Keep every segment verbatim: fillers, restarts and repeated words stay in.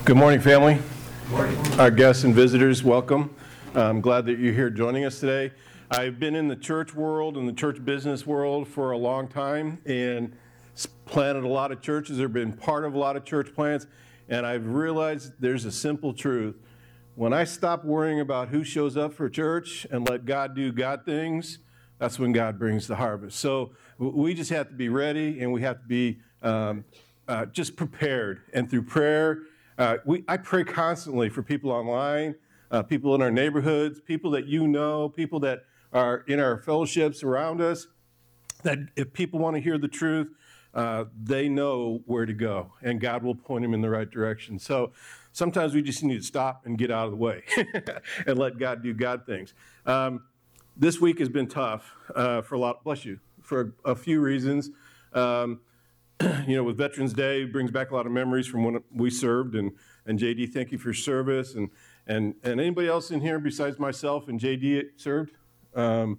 Good morning, family. Good morning. Our guests and visitors, welcome. I'm glad that you're here joining us today. I've been in the church world and the church business world for a long time and planted a lot of churches or been part of a lot of church plants, and I've realized there's a simple truth. When I stop worrying about who shows up for church and let God do God things, that's when God brings the harvest. So we just have to be ready, and we have to be um, uh, just prepared. And through prayer, uh, we I pray constantly for people online, uh, people in our neighborhoods, people that you know, people that are in our fellowships around us, that if people want to hear the truth, uh, they know where to go, and God will point them in the right direction. So sometimes we just need to stop and get out of the way and let God do God things. Um, This week has been tough uh, for a lot, bless you, for a, a few reasons. Um, you know, with Veterans Day, it brings back a lot of memories from when we served. And, and J D, thank you for your service. And, and, and anybody else in here besides myself and J D served? Um,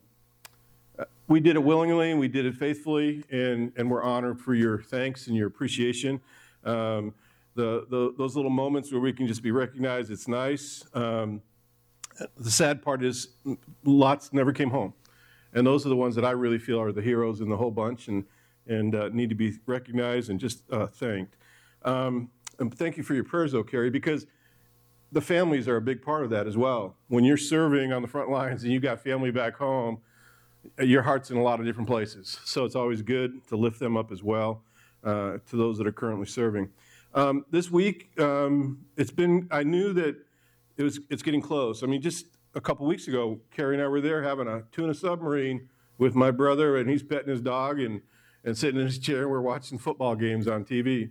we did it willingly, and we did it faithfully, and, and we're honored for your thanks and your appreciation. Um, the, the those little moments where we can just be recognized, it's nice. Um, The sad part is lots never came home. And those are the ones that I really feel are the heroes in the whole bunch and, and uh, need to be recognized and just uh, thanked. Um, and thank you for your prayers, though, Carrie, because the families are a big part of that as well. When you're serving on the front lines and you got family back home, your heart's in a lot of different places. So it's always good to lift them up as well, uh, to those that are currently serving. Um, this week, um, it's been, I knew that It was, it's getting close. I mean, just a couple weeks ago, Carrie and I were there having a tuna submarine with my brother, and he's petting his dog and, and sitting in his chair, and we're watching football games on T V.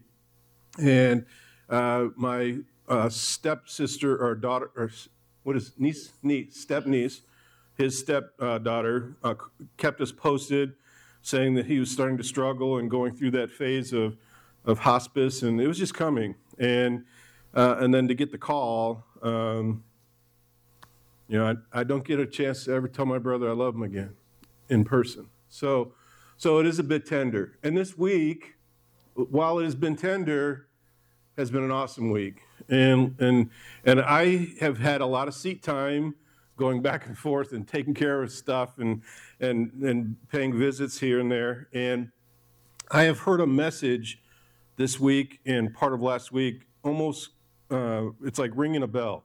And uh, my uh, stepsister or daughter, or what is niece, niece, step niece, his step uh, daughter uh, kept us posted, saying that he was starting to struggle and going through that phase of, of hospice, and it was just coming. And uh, and then to get the call, Um, you know, I, I don't get a chance to ever tell my brother I love him again in person. So, so it is a bit tender. And this week, while it has been tender, has been an awesome week. And and and I have had a lot of seat time going back and forth and taking care of stuff and and and paying visits here and there. And I have heard a message this week and part of last week, almost Uh, it's like ringing a bell.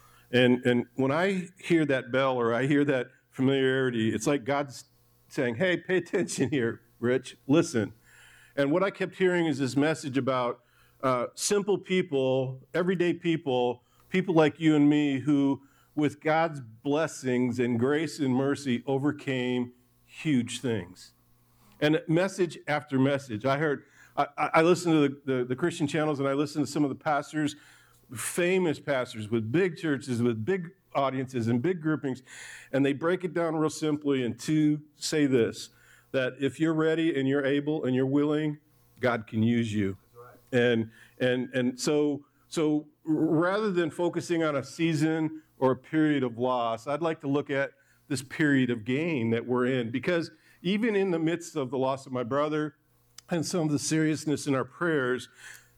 And and when I hear that bell or I hear that familiarity, it's like God's saying, hey, pay attention here, Rich, listen. And what I kept hearing is this message about uh, simple people, everyday people, people like you and me who, with God's blessings and grace and mercy, overcame huge things. And message after message. I heard, I, I listened to the, the, the Christian channels, and I listened to some of the pastors, famous pastors with big churches, with big audiences and big groupings, and they break it down real simply and to say this, that if you're ready and you're able and you're willing, God can use you. Right. And and and so so rather than focusing on a season or a period of loss, I'd like to look at this period of gain that we're in, because even in the midst of the loss of my brother and some of the seriousness in our prayers,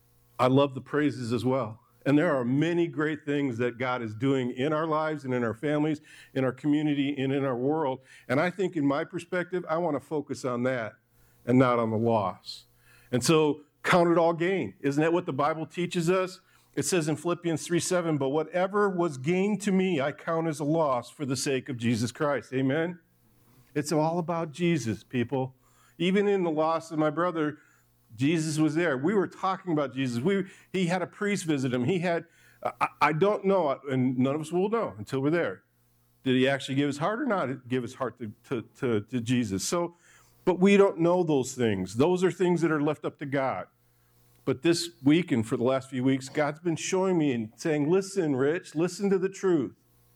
I love the praises as well. And there are many great things that God is doing in our lives and in our families, in our community, and in our world. And I think in my perspective, I want to focus on that and not on the loss. And so count it all gain. Isn't that what the Bible teaches us? It says in Philippians three seven, but whatever was gained to me, I count as a loss for the sake of Jesus Christ. Amen? It's all about Jesus, people. Even in the loss of my brother, Jesus was there. We were talking about Jesus. We, he had a priest visit him. He had, I, I don't know, and none of us will know until we're there. Did he actually give his heart or not give his heart to, to, to, to Jesus? So, but we don't know those things. Those are things that are left up to God. But this week and for the last few weeks, God's been showing me and saying, listen, Rich, listen to the truth.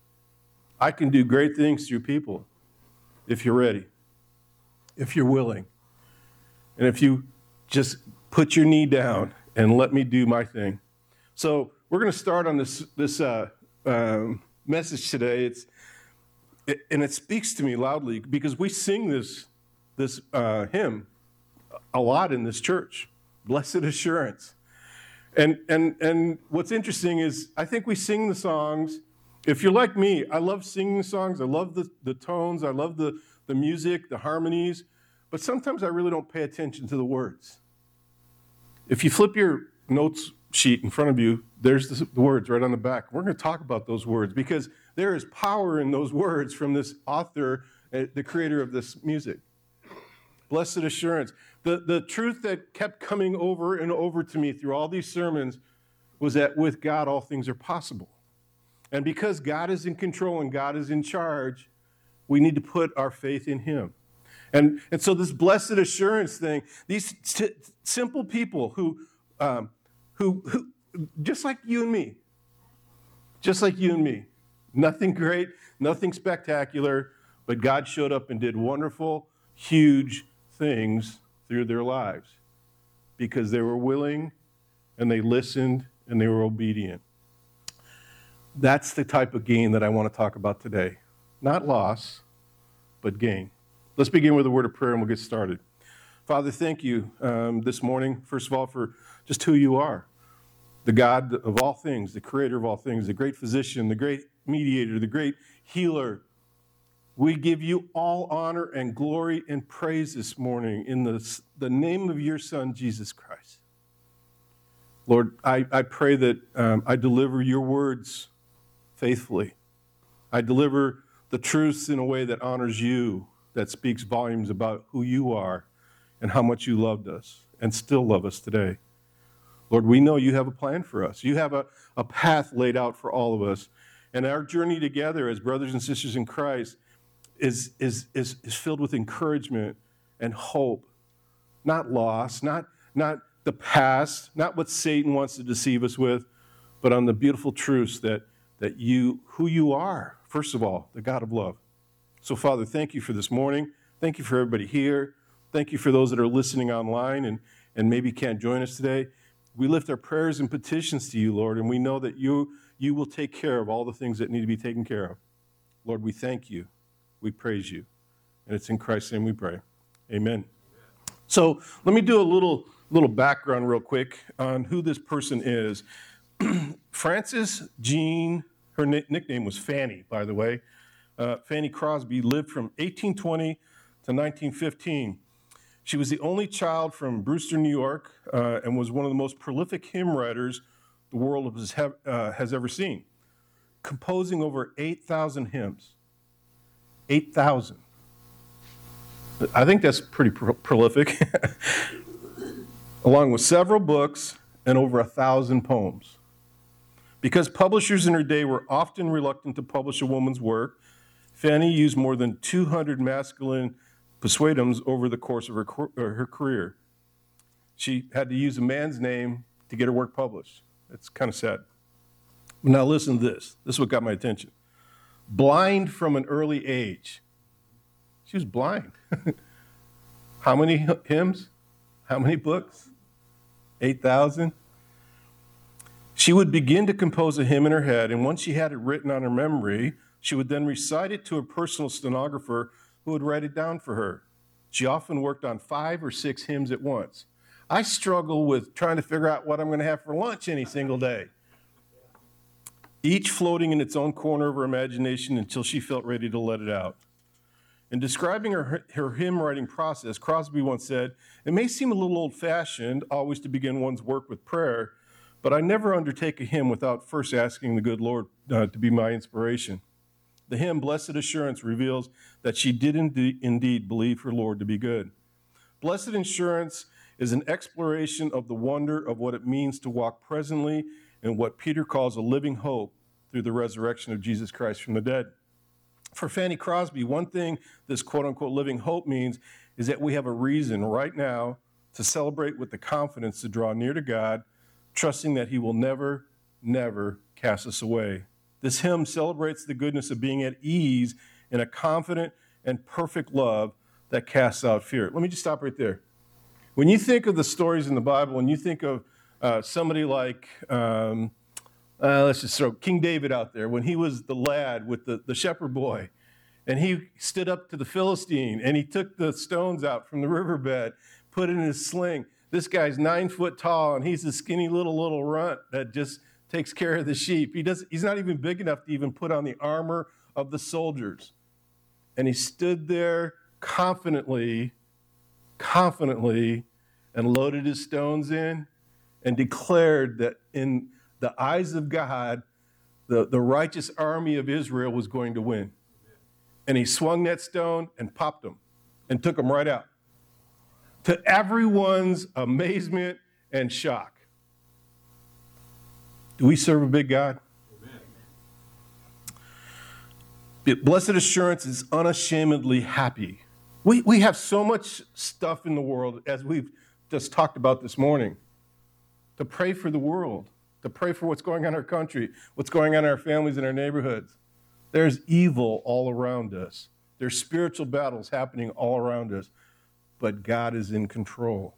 I can do great things through people if you're ready, if you're willing, and if you just put your knee down and let me do my thing. So we're going to start on this this uh, um, message today. It's it, and it speaks to me loudly because we sing this this uh, hymn a lot in this church. Blessed assurance. And, and, and what's interesting is I think we sing the songs. If you're like me, I love singing songs. I love the, the tones. I love the, the music, the harmonies. But sometimes I really don't pay attention to the words. If you flip your notes sheet in front of you, there's the, the words right on the back. We're going to talk about those words because there is power in those words from this author, uh, the creator of this music. Blessed assurance. The, the truth that kept coming over and over to me through all these sermons was that with God, all things are possible. And because God is in control and God is in charge, we need to put our faith in him. And, and so this blessed assurance thing, these t- simple people who, um, who, who, just like you and me, just like you and me, nothing great, nothing spectacular, but God showed up and did wonderful, huge things through their lives because they were willing and they listened and they were obedient. That's the type of gain that I want to talk about today. Not loss, but gain. Let's begin with a word of prayer and we'll get started. Father, thank you um, this morning, first of all, for just who you are. The God of all things, the creator of all things, the great physician, the great mediator, the great healer. We give you all honor and glory and praise this morning in the, the name of your Son, Jesus Christ. Lord, I, I pray that um, I deliver your words faithfully. I deliver the truths in a way that honors you, that speaks volumes about who you are and how much you loved us and still love us today. Lord, we know you have a plan for us. You have a, a path laid out for all of us. And our journey together as brothers and sisters in Christ is, is, is, is filled with encouragement and hope, not loss, not, not the past, not what Satan wants to deceive us with, but on the beautiful truths that, that you, who you are, first of all, the God of love. So, Father, thank you for this morning. Thank you for everybody here. Thank you for those that are listening online and, and maybe can't join us today. We lift our prayers and petitions to you, Lord, and we know that you, you will take care of all the things that need to be taken care of. Lord, we thank you. We praise you. And it's in Christ's name we pray. Amen. So let me do a little, little background real quick on who this person is. Frances Jean, her na- nickname was Fanny, by the way. Uh, Fanny Crosby lived from eighteen twenty to nineteen fifteen. She was the only child from Brewster, New York, uh, and was one of the most prolific hymn writers the world has, have, uh, has ever seen, composing over eight thousand hymns. eight thousand. I think that's pretty pro- prolific, along with several books and over a thousand poems. Because publishers in her day were often reluctant to publish a woman's work, Fanny used more than two hundred masculine pseudonym over the course of her, her career. She had to use a man's name to get her work published. It's kind of sad. Now listen to this. This is what got my attention. Blind from an early age. She was blind. How many hymns? How many books? eight thousand? She would begin to compose a hymn in her head, and once she had it written on her memory, she would then recite it to a personal stenographer who would write it down for her. She often worked on five or six hymns at once. I struggle with trying to figure out what I'm going to have for lunch any single day. Each floating in its own corner of her imagination until she felt ready to let it out. In describing her, her hymn writing process, Crosby once said, "It may seem a little old-fashioned always to begin one's work with prayer, but I never undertake a hymn without first asking the good Lord uh, to be my inspiration." The hymn, Blessed Assurance, reveals that she did indeed, indeed believe her Lord to be good. Blessed Assurance is an exploration of the wonder of what it means to walk presently in what Peter calls a living hope through the resurrection of Jesus Christ from the dead. For Fanny Crosby, one thing this quote-unquote living hope means is that we have a reason right now to celebrate with the confidence to draw near to God, trusting that he will never, never cast us away. This hymn celebrates the goodness of being at ease in a confident and perfect love that casts out fear. Let me just stop right there. When you think of the stories in the Bible, when you think of uh, somebody like, um, uh, let's just throw King David out there, when he was the lad with the, the shepherd boy, and he stood up to the Philistine, and he took the stones out from the riverbed, put it in his sling. This guy's nine foot tall, and he's a skinny little, little runt that just takes care of the sheep. He does, he's not even big enough to even put on the armor of the soldiers. And he stood there confidently, confidently, and loaded his stones in and declared that in the eyes of God, the, the righteous army of Israel was going to win. And he swung that stone and popped him and took him right out, to everyone's amazement and shock. Do we serve a big God? Amen. Blessed assurance is unashamedly happy. We, we have so much stuff in the world, as we've just talked about this morning, to pray for the world, to pray for what's going on in our country, what's going on in our families and our neighborhoods. There's evil all around us. There's spiritual battles happening all around us. But God is in control.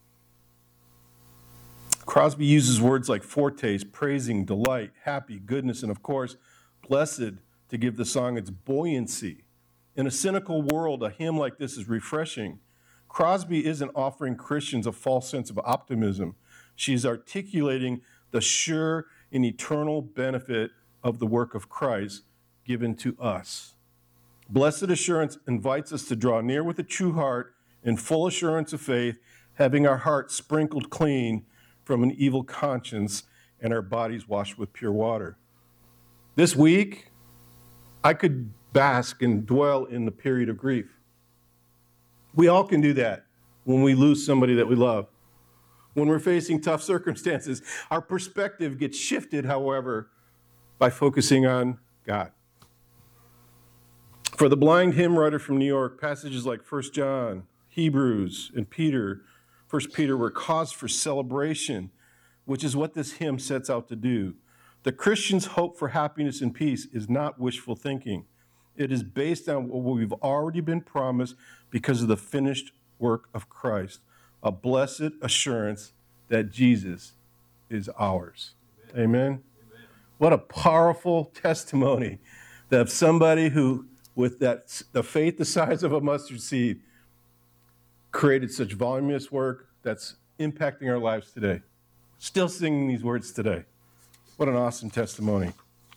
Crosby uses words like foretaste, praising, delight, happy, goodness, and of course, blessed to give the song its buoyancy. In a cynical world, a hymn like this is refreshing. Crosby isn't offering Christians a false sense of optimism. She's articulating the sure and eternal benefit of the work of Christ given to us. Blessed assurance invites us to draw near with a true heart in full assurance of faith, having our hearts sprinkled clean from an evil conscience and our bodies washed with pure water. This week, I could bask and dwell in the period of grief. We all can do that when we lose somebody that we love. When we're facing tough circumstances, our perspective gets shifted, however, by focusing on God. For the blind hymn writer from New York, passages like First John, Hebrews, and Peter, First Peter were cause for celebration, which is what this hymn sets out to do. The Christian's hope for happiness and peace is not wishful thinking. It is based on what we've already been promised because of the finished work of Christ, a blessed assurance that Jesus is ours. Amen. Amen? Amen. What a powerful testimony that somebody who, with that the faith the size of a mustard seed, created such voluminous work that's impacting our lives today. Still singing these words today. What an awesome testimony.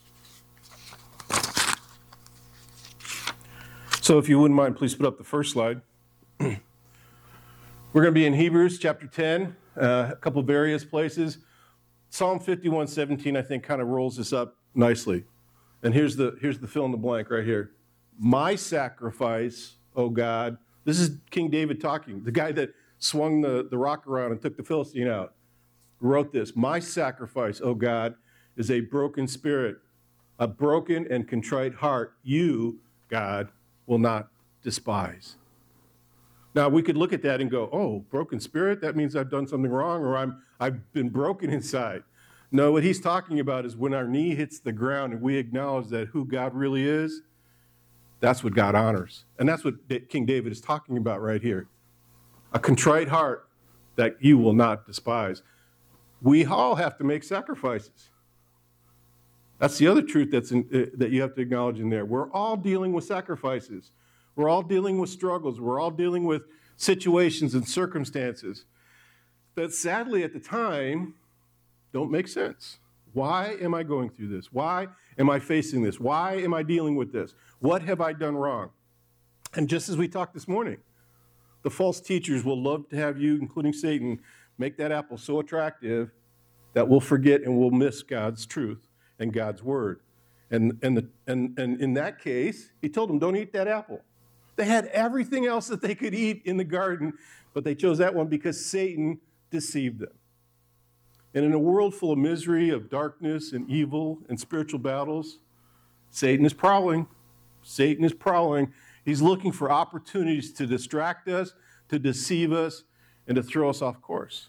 So if you wouldn't mind, please put up the first slide. We're going to be in Hebrews chapter ten, uh, a couple various places. Psalm fifty-one seventeen, I think, kind of rolls this up nicely. And here's the, here's the fill in the blank right here. My sacrifice, O God. This is King David talking, the guy that swung the, the rock around and took the Philistine out. Wrote this, my sacrifice, O God, is a broken spirit, a broken and contrite heart. You, God, will not despise. Now, we could look at that and go, oh, broken spirit, that means I've done something wrong, or I'm, I've been broken inside. No, what he's talking about is when our knee hits the ground and we acknowledge that who God really is, that's what God honors. And that's what King David is talking about right here. A contrite heart that you will not despise. We all have to make sacrifices. That's the other truth that's in, uh, that you have to acknowledge in there. We're all dealing with sacrifices. We're all dealing with struggles. We're all dealing with situations and circumstances that sadly at the time don't make sense. Why am I going through this? Why am I facing this? Why am I dealing with this? What have I done wrong? And just as we talked this morning, the false teachers will love to have you, including Satan, make that apple so attractive that we'll forget and we'll miss God's truth and God's word. And, and, the, and, and in that case, he told them, don't eat that apple. They had everything else that they could eat in the garden, but they chose that one because Satan deceived them. And in a world full of misery, of darkness and evil and spiritual battles, Satan is prowling. Satan is prowling. He's looking for opportunities to distract us, to deceive us, and to throw us off course.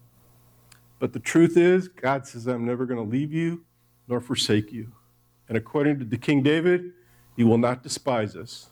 But the truth is, God says, I'm never going to leave you nor forsake you. And according to King David, he will not despise us.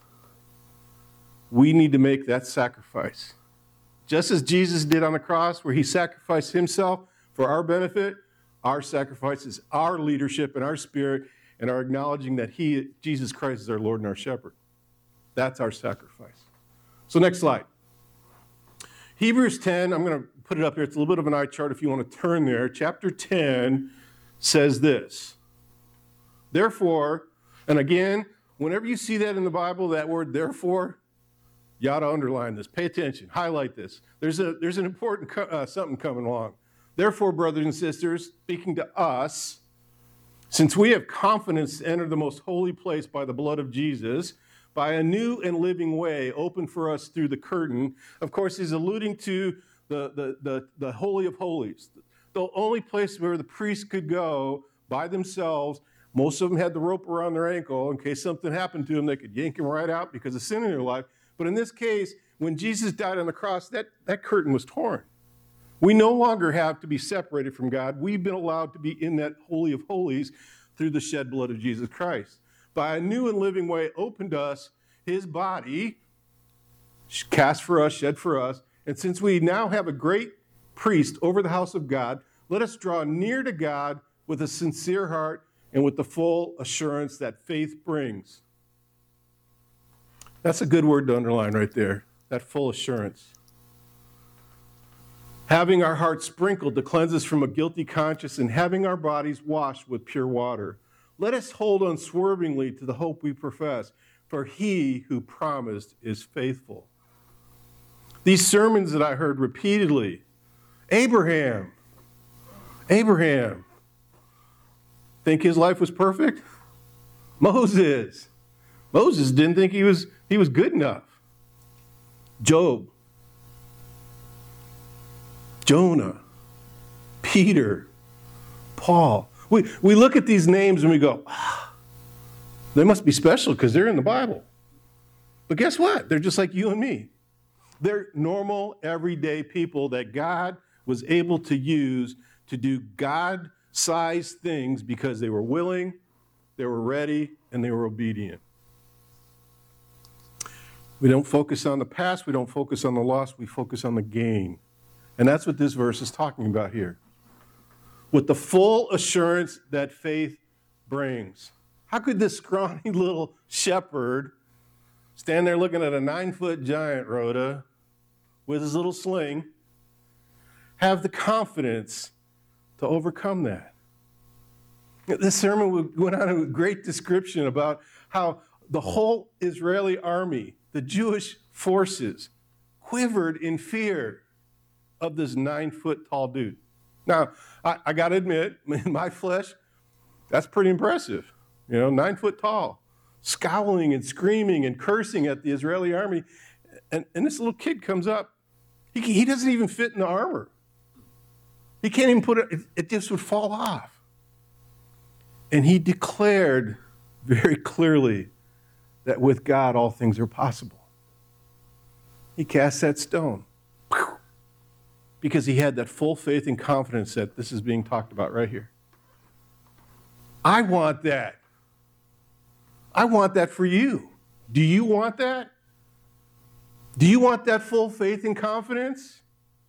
We need to make that sacrifice. Just as Jesus did on the cross, where he sacrificed himself for our benefit, our sacrifice is our leadership and our spirit and our acknowledging that he, Jesus Christ, is our Lord and our shepherd. That's our sacrifice. So next slide. Hebrews ten, I'm going to put it up here. It's a little bit of an eye chart if you want to turn there. Chapter ten says this. Therefore, and again, whenever you see that in the Bible, that word therefore, you ought to underline this. Pay attention. Highlight this. There's a there's an important co- uh, something coming along. Therefore, brothers and sisters, speaking to us, since we have confidence to enter the most holy place by the blood of Jesus, by a new and living way opened for us through the curtain. Of course, he's alluding to the, the, the, the Holy of Holies, the only place where the priests could go by themselves. Most of them had the rope around their ankle. In case something happened to them, they could yank him right out because of sin in their life. But in this case, when Jesus died on the cross, that, that curtain was torn. We no longer have to be separated from God. We've been allowed to be in that Holy of Holies through the shed blood of Jesus Christ. By a new and living way opened us his body, cast for us, shed for us. And since we now have a great priest over the house of God, let us draw near to God with a sincere heart and with the full assurance that faith brings. That's a good word to underline right there, that full assurance. Having our hearts sprinkled to cleanse us from a guilty conscience and having our bodies washed with pure water. Let us hold unswervingly to the hope we profess, for he who promised is faithful. These sermons that I heard repeatedly, Abraham, Abraham, think his life was perfect? Moses, Moses didn't think he was, he was good enough. Job, Jonah, Peter, Paul. We, we look at these names and we go, ah, they must be special because they're in the Bible. But guess what? They're just like you and me. They're normal, everyday people that God was able to use to do God-sized things because they were willing, they were ready, and they were obedient. We don't focus on the past, we don't focus on the loss, we focus on the gain. And that's what this verse is talking about here. With the full assurance that faith brings. How could this scrawny little shepherd stand there looking at a nine-foot giant, Rhoda, with his little sling, have the confidence to overcome that? This sermon went on a great description about how the whole Israeli army, the Jewish forces, quivered in fear of this nine-foot tall dude. Now, I, I got to admit, in my flesh, that's pretty impressive. You know, nine foot tall, scowling and screaming and cursing at the Israeli army. And, and this little kid comes up. He, he doesn't even fit in the armor. He can't even put it, it, it just would fall off. And he declared very clearly that with God, all things are possible. He cast that stone. Because he had that full faith and confidence that this is being talked about right here. I want that. I want that for you. Do you want that? Do you want that full faith and confidence?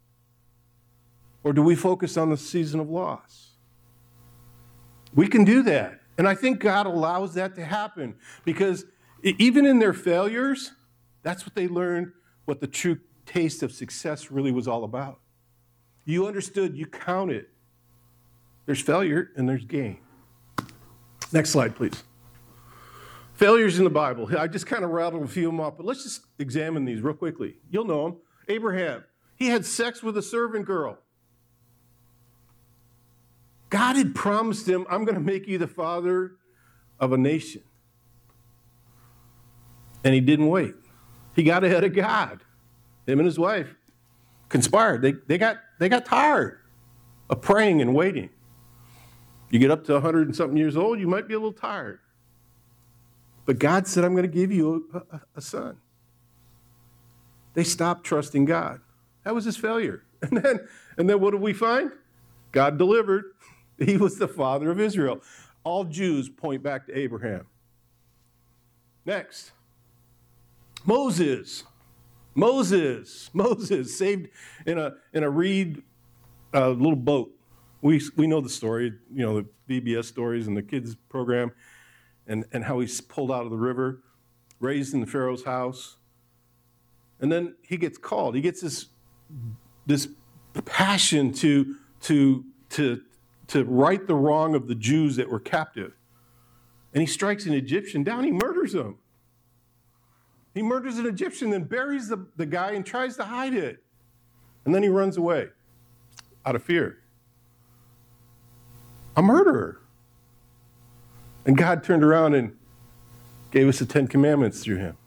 Or do we focus on the season of loss? We can do that. And I think God allows that to happen because even in their failures, that's what they learned what the true taste of success really was all about. You understood, you counted. There's failure and there's gain. Next slide, please. Failures in the Bible. I just kind of rattled a few of them off, but let's just examine these real quickly. You'll know them. Abraham, he had sex with a servant girl. God had promised him, I'm going to make you the father of a nation. And he didn't wait. He got ahead of God. Him and his wife conspired. They, they, got, they got tired of praying and waiting. You get up to a hundred and something years old, you might be a little tired. But God said, I'm going to give you a, a, a son. They stopped trusting God. That was his failure. And then, and then what did we find? God delivered. He was the father of Israel. All Jews point back to Abraham. Next, Moses. Moses. Moses saved in a in a reed uh, little boat. We we know the story, you know, the V B S stories and the kids program, and, and how he's pulled out of the river, raised in the Pharaoh's house. And then he gets called. He gets this this passion to, to, to, to right the wrong of the Jews that were captive. And he strikes an Egyptian down, he murders him. He murders an Egyptian, then buries the, the guy and tries to hide it. And then he runs away out of fear. A murderer. And God turned around and gave us the Ten Commandments through him.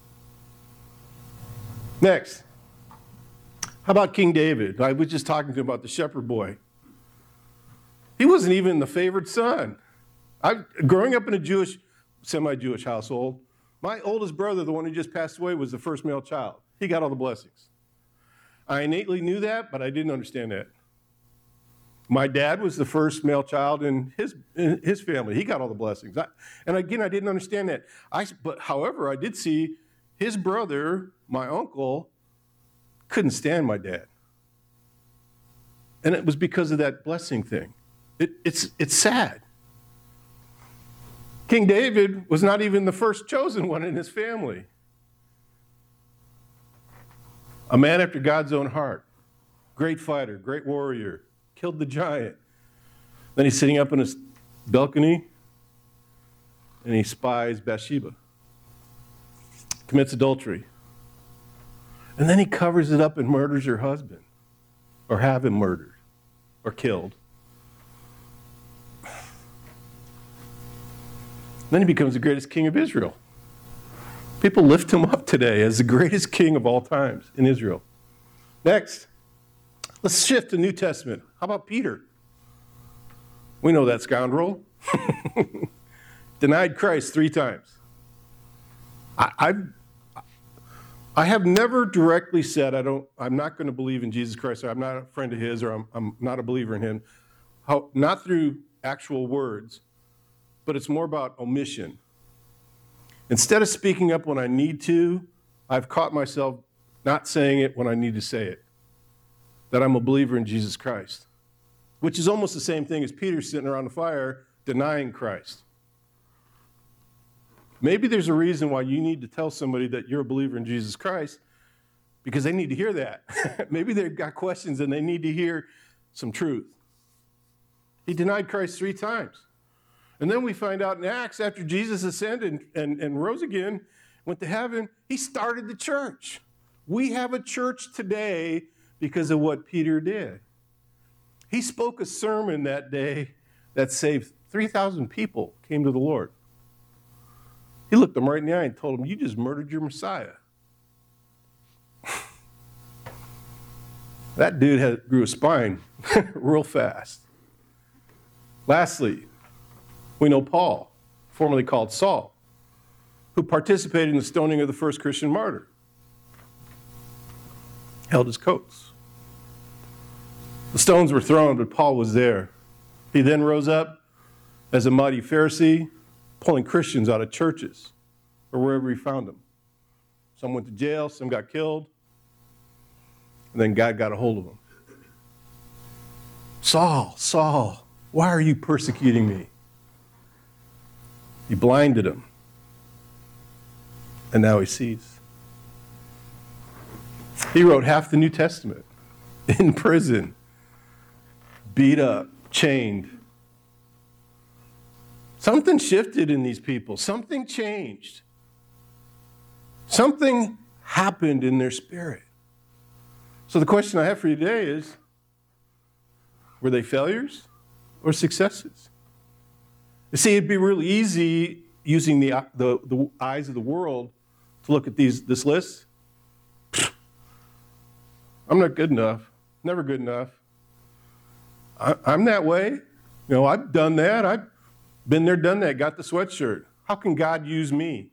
Next, how about King David? I was just talking to him about the shepherd boy. He wasn't even the favored son. I, growing up in a Jewish, semi-Jewish household, my oldest brother, the one who just passed away, was the first male child. He got all the blessings. I innately knew that, but I didn't understand that. My dad was the first male child in his, in his family. He got all the blessings. I, and again, I didn't understand that. I, but however, I did see his brother, my uncle, couldn't stand my dad. And it was because of that blessing thing. It, it's, it's sad. King David was not even the first chosen one in his family. A man after God's own heart. Great fighter, great warrior. Killed the giant. Then he's sitting up in his balcony and he spies Bathsheba. Commits adultery. And then he covers it up and murders her husband. Or have him murdered. Or killed. Then he becomes the greatest king of Israel. People lift him up today as the greatest king of all times in Israel. Next, let's shift to New Testament. How about Peter? We know that scoundrel. Denied Christ three times. I, I've, I have never directly said I don't, I'm not going to believe in Jesus Christ, or I'm not a friend of his, or I'm, I'm not a believer in him. How, not through actual words, but it's more about omission. Instead of speaking up when I need to, I've caught myself not saying it when I need to say it. That I'm a believer in Jesus Christ. Which is almost the same thing as Peter sitting around the fire denying Christ. Maybe there's a reason why you need to tell somebody that you're a believer in Jesus Christ, because they need to hear that. Maybe they've got questions and they need to hear some truth. He denied Christ three times. And then we find out in Acts, after Jesus ascended and, and, and rose again, went to heaven, he started the church. We have a church today because of what Peter did. He spoke a sermon that day that saved three thousand people, came to the Lord. He looked them right in the eye and told them, you just murdered your Messiah. That dude had, grew a spine real fast. Lastly, we know Paul, formerly called Saul, who participated in the stoning of the first Christian martyr. Held his coats. The stones were thrown, but Paul was there. He then rose up as a mighty Pharisee, pulling Christians out of churches or wherever he found them. Some went to jail, some got killed, and then God got a hold of them. Saul, Saul, why are you persecuting me? He blinded him, and now he sees. He wrote half the New Testament in prison, beat up, chained. Something shifted in these people. Something changed. Something happened in their spirit. So the question I have for you today is, were they failures or successes? You see, it'd be really easy using the, the, the eyes of the world to look at these this list. I'm not good enough. Never good enough. I, I'm that way. You know, I've done that. I've been there, done that, got the sweatshirt. How can God use me?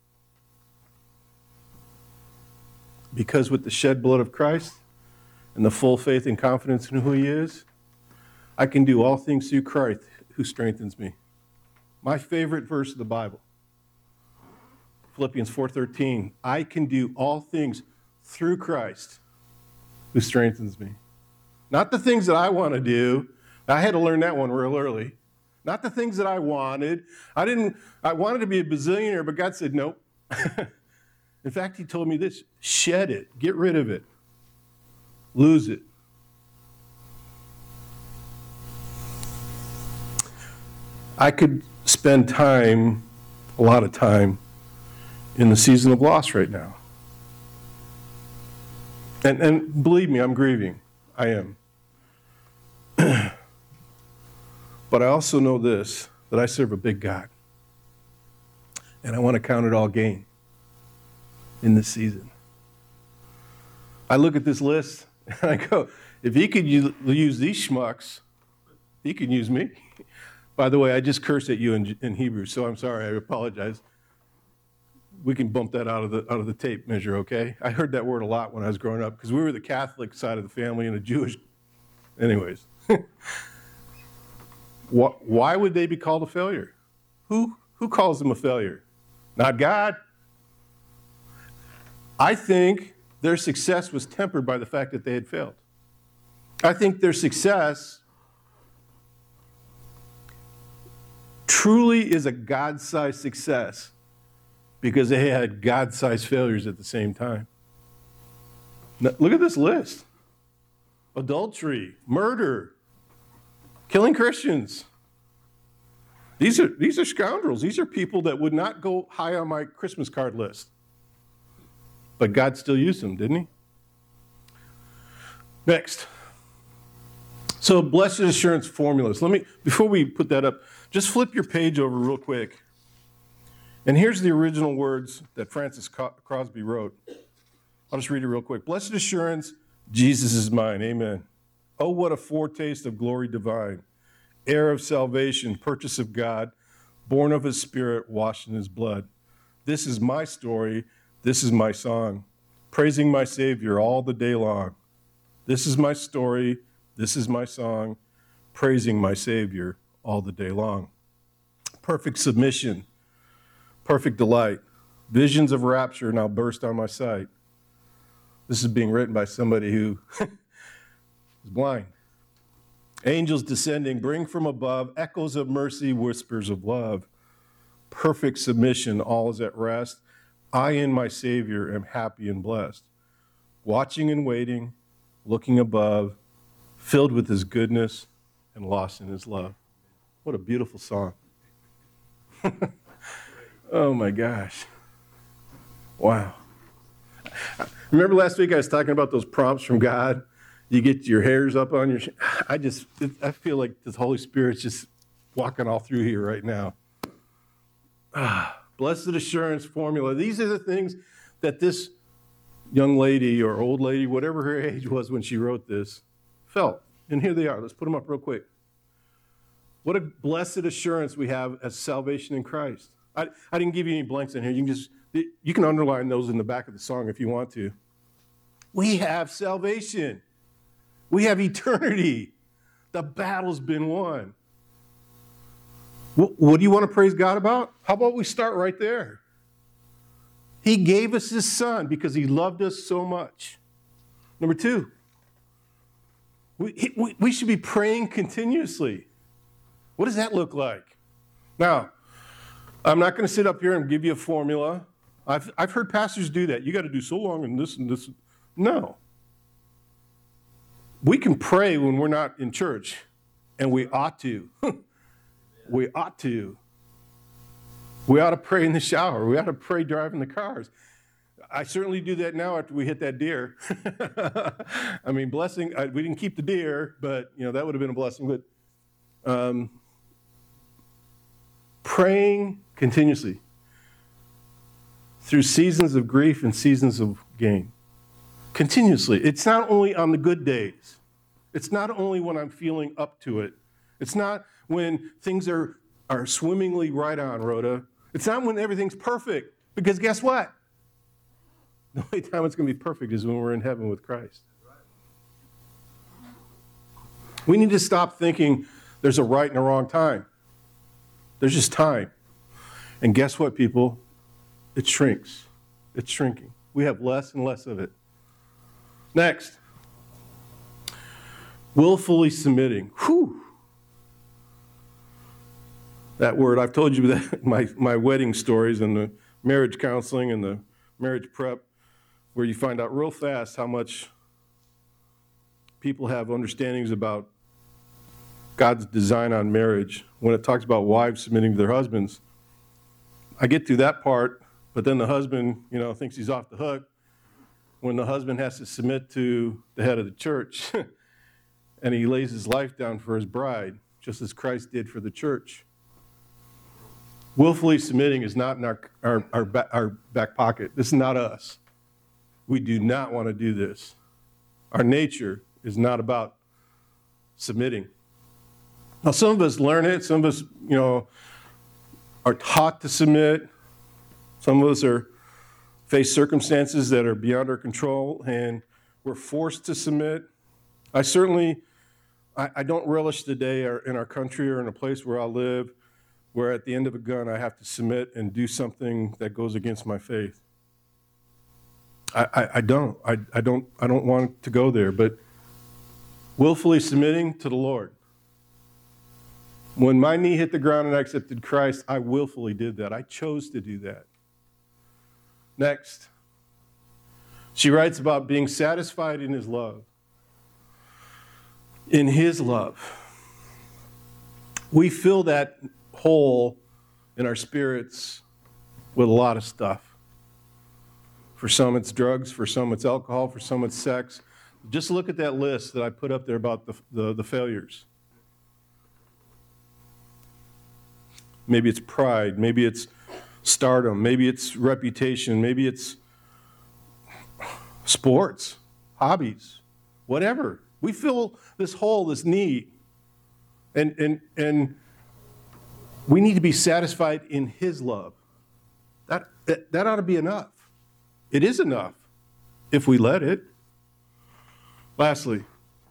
Because with the shed blood of Christ and the full faith and confidence in who he is, I can do all things through Christ who strengthens me. My favorite verse of the Bible, Philippians four thirteen, I can do all things through Christ who strengthens me. Not the things that I want to do. I had to learn that one real early. Not the things that I wanted. I didn't, I wanted to be a bazillionaire, but God said, nope. In fact, he told me this, shed it, get rid of it. lose it. I could spend time, a lot of time, in the season of loss right now. And, and believe me, I'm grieving. I am. But I also know this, that I serve a big God. And I want to count it all gain in this season. I look at this list and I go, if he could use, use these schmucks, he can use me. By the way, I just cursed at you in, in Hebrew, so I'm sorry, I apologize. We can bump that out of the out of the tape measure, okay? I heard that word a lot when I was growing up because we were the Catholic side of the family and the Jewish. Anyways. Why would they be called a failure? Who, who calls them a failure? Not God. I think their success was tempered by the fact that they had failed. I think their success truly is a God-sized success because they had God-sized failures at the same time. Now, look at this list. Adultery, murder, killing Christians. These are, these are scoundrels. These are people that would not go high on my Christmas card list. But God still used them, didn't he? Next. So blessed assurance formulas. Let me, before we put that up, just flip your page over real quick. And here's the original words that Francis Crosby wrote. I'll just read it real quick. Blessed assurance, Jesus is mine. Amen. Oh, what a foretaste of glory divine. Heir of salvation, purchase of God, born of his spirit, washed in his blood. This is my story. This is my song, praising my Savior all the day long. This is my story. This is my song, praising my Savior all the day long. Perfect submission, perfect delight. Visions of rapture now burst on my sight. This is being written by somebody who is blind. Angels descending, bring from above, echoes of mercy, whispers of love. Perfect submission, all is at rest. I in my Savior am happy and blessed. Watching and waiting, looking above, filled with his goodness and lost in his love. What a beautiful song. Oh my gosh. Wow. Remember last week I was talking about those prompts from God? You get your hairs up on your, I just, I feel like the Holy Spirit's just walking all through here right now. Ah, blessed assurance formula. These are the things that this young lady or old lady, whatever her age was when she wrote this, felt. And here they are. Let's put them up real quick. What a blessed assurance we have as salvation in Christ. I, I didn't give you any blanks in here. You can just, you can underline those in the back of the song if you want to. We have salvation. We have eternity. The battle's been won. What, what do you want to praise God about? How about we start right there? He gave us his son because he loved us so much. Number two, we, we, we should be praying continuously. What does that look like? Now, I'm not going to sit up here and give you a formula. I've, I've heard pastors do that. You got to do so long and this and this. No. We can pray when we're not in church, and we ought to. We ought to. We ought to pray in the shower. We ought to pray driving the cars. I certainly do that now after we hit that deer. I mean, blessing, I, we didn't keep the deer, but, you know, that would have been a blessing. But um, praying continuously through seasons of grief and seasons of gain. Continuously. It's not only on the good days. It's not only when I'm feeling up to it. It's not when things are, are swimmingly right on, Rhoda. It's not when everything's perfect. Because guess what? The only time it's going to be perfect is when we're in heaven with Christ. We need to stop thinking there's a right and a wrong time. There's just time. And guess what, people? It shrinks. It's shrinking. We have less and less of it. Next, willfully submitting. Whew. That word, I've told you that my, my wedding stories and the marriage counseling and the marriage prep, where you find out real fast how much people have understandings about God's design on marriage, when it talks about wives submitting to their husbands, I get through that part, but then the husband, you know, thinks he's off the hook when the husband has to submit to the head of the church and he lays his life down for his bride, just as Christ did for the church. Willfully submitting is not in our, our, our, back, our back pocket. This is not us. We do not want to do this. Our nature is not about submitting. Now, some of us learn it. Some of us, you know, are taught to submit. Some of us are face circumstances that are beyond our control, and we're forced to submit. I certainly, I, I don't relish the day or in our country or in a place where I live where at the end of a gun I have to submit and do something that goes against my faith. I, I, I don't. I, I don't. I don't want to go there. But willfully submitting to the Lord. When my knee hit the ground and I accepted Christ, I willfully did that. I chose to do that. Next, she writes about being satisfied in his love. In his love. We fill that hole in our spirits with a lot of stuff. For some it's drugs, for some it's alcohol, for some it's sex. Just look at that list that I put up there about the, the, the failures. Maybe it's pride, maybe it's stardom, maybe it's reputation, maybe it's sports, hobbies, whatever. We fill this hole, this need, and and and we need to be satisfied in his love. That, that, that ought to be enough. It is enough if we let it. Lastly,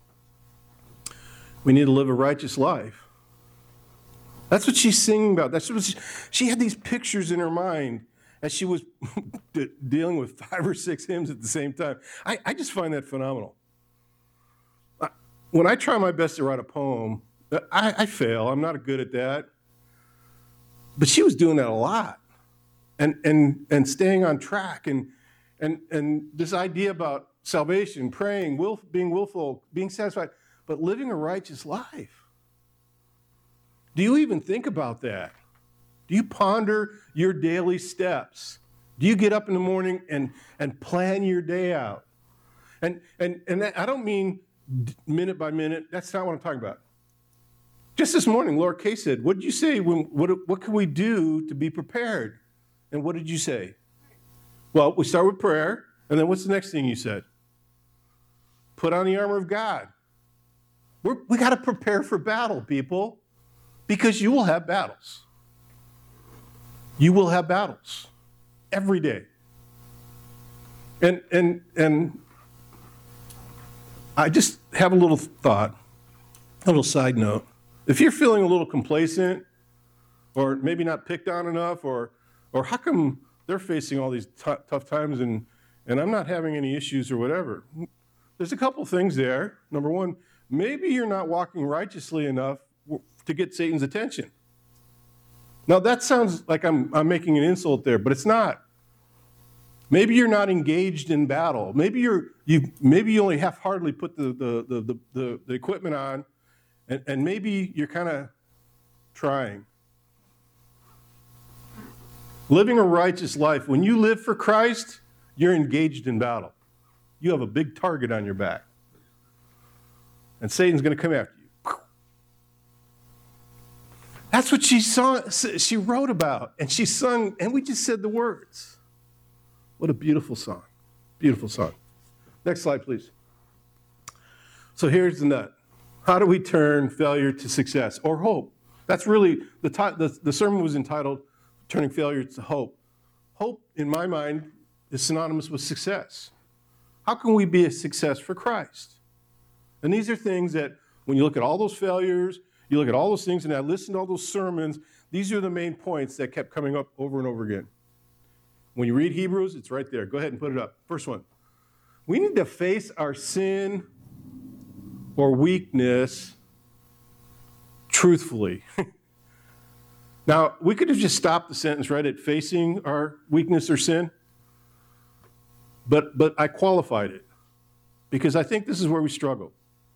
we need to live a righteous life. That's what she's singing about. That's what she, she had these pictures in her mind as she was dealing with five or six hymns at the same time. I, I just find that phenomenal. I, when I try my best to write a poem, I, I fail. I'm not good at that. But she was doing that a lot, and and and staying on track, and and and this idea about salvation, praying, will, being willful, being satisfied, but living a righteous life. Do you even think about that? Do you ponder your daily steps? Do you get up in the morning and and plan your day out? And and and that, I don't mean minute by minute. That's not what I'm talking about. Just this morning, Laura Kay said, what did you say? When, what, what can we do to be prepared? And what did you say? Well, we start with prayer, and then what's the next thing you said? Put on the armor of God. We're, we got to prepare for battle, people, because you will have battles. You will have battles every day. And, and, and I just have a little thought, a little side note. If you're feeling a little complacent, or maybe not picked on enough, or or how come they're facing all these t- tough times and, and I'm not having any issues or whatever, there's a couple things there. Number one, maybe you're not walking righteously enough to get Satan's attention. Now that sounds like I'm I'm making an insult there, but it's not. Maybe you're not engaged in battle. Maybe you're you maybe you only half-heartedly put the the the the, the, the equipment on. And, and maybe you're kind of trying. Living a righteous life, when you live for Christ, you're engaged in battle. You have a big target on your back. And Satan's going to come after you. That's what she saw, she wrote about, and she sung, and we just said the words. What a beautiful song. Beautiful song. Next slide, please. So here's the nut. How do we turn failure to success or hope? That's really, the, the, the sermon was entitled, Turning Failure to Hope. Hope, in my mind, is synonymous with success. How can we be a success for Christ? And these are things that, when you look at all those failures, you look at all those things, and I listened to all those sermons, these are the main points that kept coming up over and over again. When you read Hebrews, it's right there. Go ahead and put it up. First one. We need to face our sin or weakness truthfully. Now, we could have just stopped the sentence right at facing our weakness or sin, but but I qualified it because I think this is where we struggle.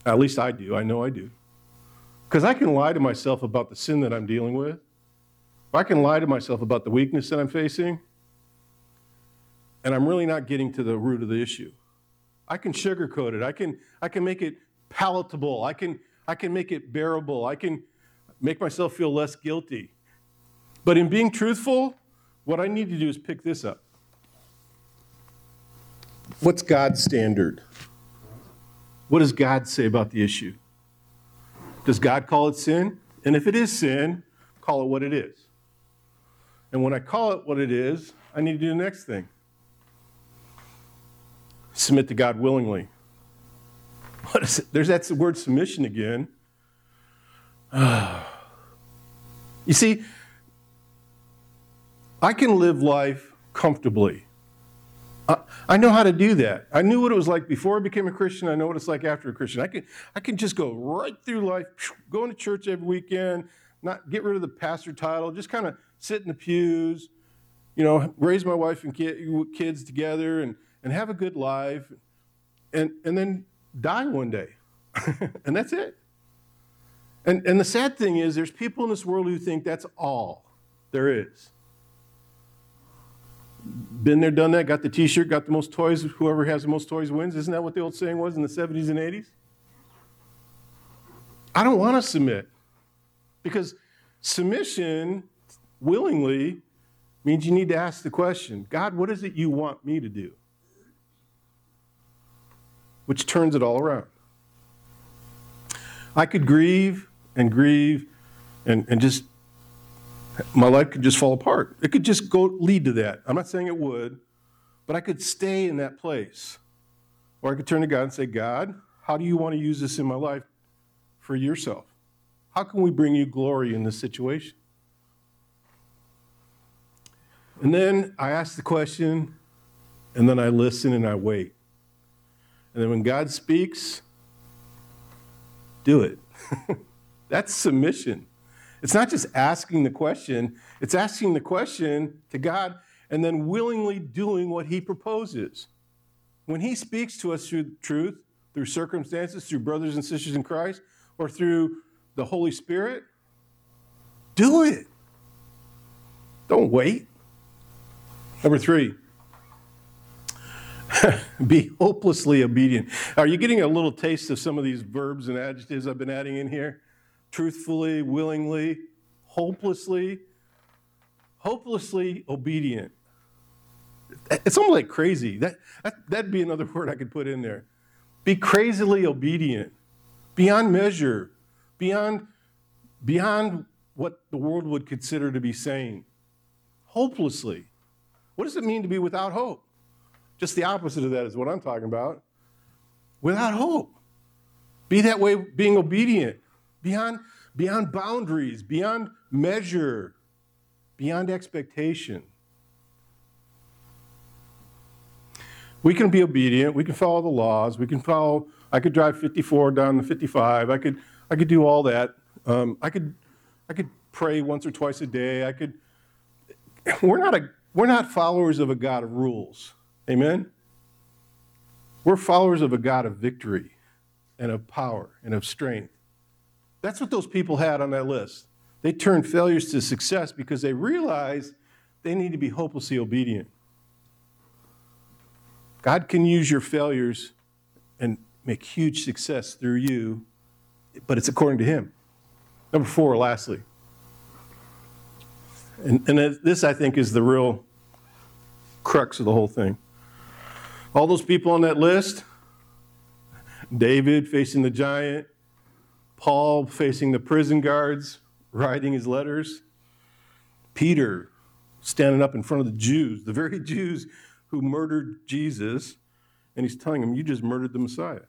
At least I do. I know I do. Because I can lie to myself about the sin that I'm dealing with. I can lie to myself about the weakness that I'm facing, and I'm really not getting to the root of the issue. I can sugarcoat it. I can, I can make it palatable. I can, I can make it bearable. I can make myself feel less guilty. But in being truthful, what I need to do is pick this up. What's God's standard? What does God say about the issue? Does God call it sin? And if it is sin, call it what it is. And when I call it what it is, I need to do the next thing. Submit to God willingly. What is it? There's that word submission again. You see, I can live life comfortably. I, I know how to do that. I knew what it was like before I became a Christian. I know what it's like after a Christian. I can, I can just go right through life, going to church every weekend, not get rid of the pastor title, just kind of sit in the pews, you know, raise my wife and kids together and, and have a good life, and, and then die one day. And that's it. And, and the sad thing is there's people in this world who think that's all there is. Been there, done that, got the t-shirt, got the most toys, whoever has the most toys wins. Isn't that what the old saying was in the seventies and eighties? I don't want to submit, because submission willingly means you need to ask the question, God, what is it you want me to do? Which turns it all around. I could grieve and grieve and, and just, my life could just fall apart. It could just go lead to that. I'm not saying it would, but I could stay in that place. Or I could turn to God and say, God, how do you want to use this in my life for yourself? How can we bring you glory in this situation? And then I ask the question, and then I listen and I wait. And then when God speaks, do it. That's submission. It's not just asking the question, it's asking the question to God and then willingly doing what he proposes. When he speaks to us through truth, through circumstances, through brothers and sisters in Christ, or through the Holy Spirit, do it. Don't wait. Number three, be hopelessly obedient. Are you getting a little taste of some of these verbs and adjectives I've been adding in here? Truthfully, willingly, hopelessly, hopelessly obedient. It's almost like crazy. That, that, that'd be another word I could put in there. Be crazily obedient, beyond measure, beyond, beyond what the world would consider to be sane. Hopelessly. What does it mean to be without hope? Just the opposite of that is what I'm talking about. Without hope. Be that way, being obedient, beyond, beyond boundaries, beyond measure, beyond expectation. We can be obedient. We can follow the laws. We can follow. I could drive fifty-four down to fifty-five. I could. I could do all that. Um, I could. I could pray once or twice a day. I could. We're not a. We're not followers of a God of rules. Amen. We're followers of a God of victory, and of power, and of strength. That's what those people had on that list. They turned failures to success because they realized they need to be hopelessly obedient. God can use your failures and make huge success through you, but it's according to him. Number four, lastly. And, and this, I think, is the real crux of the whole thing. All those people on that list, David facing the giant, Paul facing the prison guards, writing his letters, Peter standing up in front of the Jews, the very Jews who murdered Jesus, and he's telling them, you just murdered the Messiah.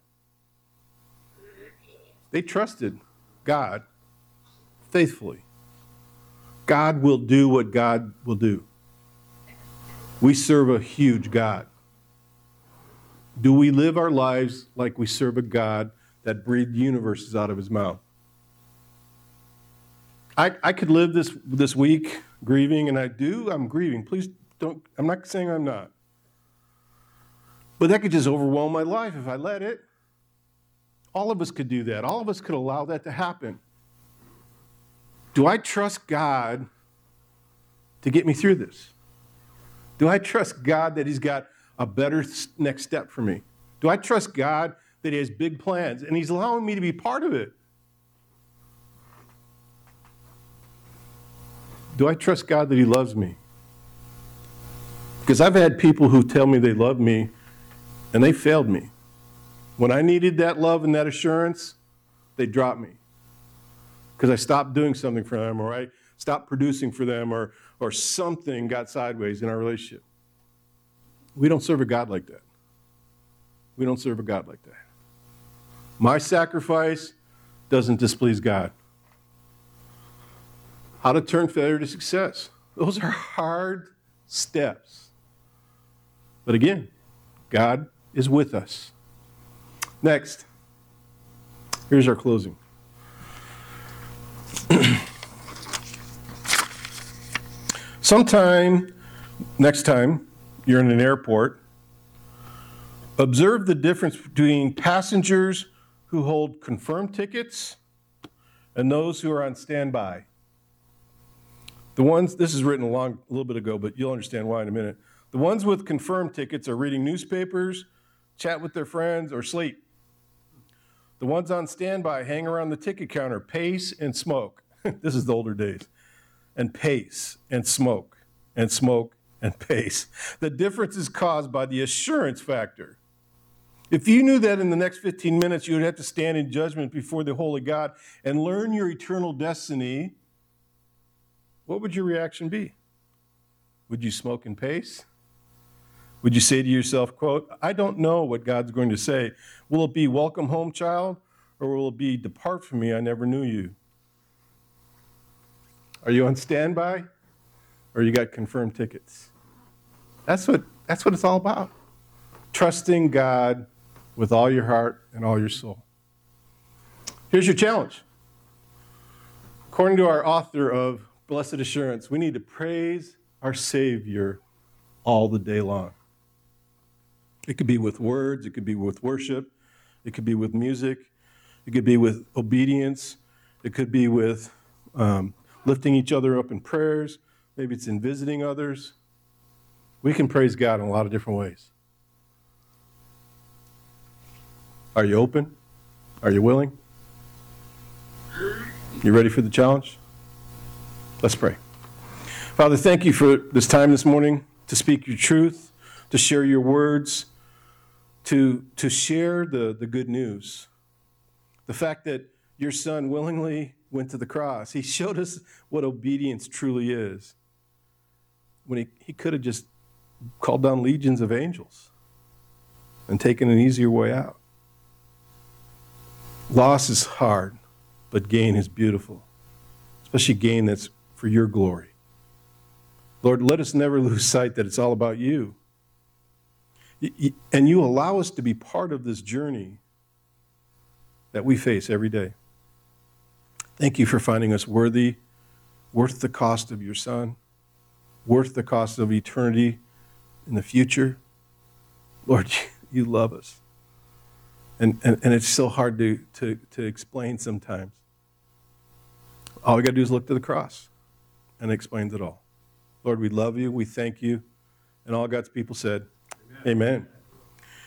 They trusted God faithfully. God will do what God will do. We serve a huge God. Do we live our lives like we serve a God that breathed universes out of his mouth? I, I could live this, this week grieving, and I do. I'm grieving. Please don't, I'm not saying I'm not. But that could just overwhelm my life if I let it. All of us could do that. All of us could allow that to happen. Do I trust God to get me through this? Do I trust God that he's got a better next step for me? Do I trust God that he has big plans and he's allowing me to be part of it? Do I trust God that he loves me? Because I've had people who tell me they love me and they failed me. When I needed that love and that assurance, they dropped me. Because I stopped doing something for them, or I stopped producing for them, or, or something got sideways in our relationship. We don't serve a God like that. We don't serve a God like that. My sacrifice doesn't displease God. How to turn failure to success. Those are hard steps. But again, God is with us. Next, here's our closing. Sometime, next time you're in an airport, observe the difference between passengers who hold confirmed tickets and those who are on standby. The ones, this is written a long, a little bit ago, but you'll understand why in a minute. The ones with confirmed tickets are reading newspapers, chat with their friends, or sleep. The ones on standby hang around the ticket counter, pace and smoke. This is the older days. And pace and smoke and smoke and pace. The difference is caused by the assurance factor. If you knew that in the next fifteen minutes you would have to stand in judgment before the holy God and learn your eternal destiny, what would your reaction be? Would you smoke and pace? Would you say to yourself, quote, I don't know what God's going to say. Will it be welcome home, child? Or will it be depart from me, I never knew you? Are you on standby? Or you got confirmed tickets? That's what, that's what it's all about. Trusting God with all your heart and all your soul. Here's your challenge. According to our author of Blessed Assurance, we need to praise our Savior all the day long. It could be with words, it could be with worship, it could be with music, it could be with obedience, it could be with um, lifting each other up in prayers, maybe it's in visiting others. We can praise God in a lot of different ways. Are you open? Are you willing? You ready for the challenge? Let's pray. Father, thank you for this time this morning to speak your truth, to share your words, to, to share the, the good news. The fact that your son willingly went to the cross. He showed us what obedience truly is. When he, he could have just called down legions of angels and taken an easier way out. Loss is hard, but gain is beautiful, especially gain that's for your glory. Lord, let us never lose sight that it's all about you. And you allow us to be part of this journey that we face every day. Thank you for finding us worthy, worth the cost of your son, worth the cost of eternity in the future. Lord, you love us. And, and, and it's so hard to, to, to explain sometimes. All we got to do is look to the cross, and it explains it all. Lord, we love you. We thank you. And all God's people said, amen. Amen.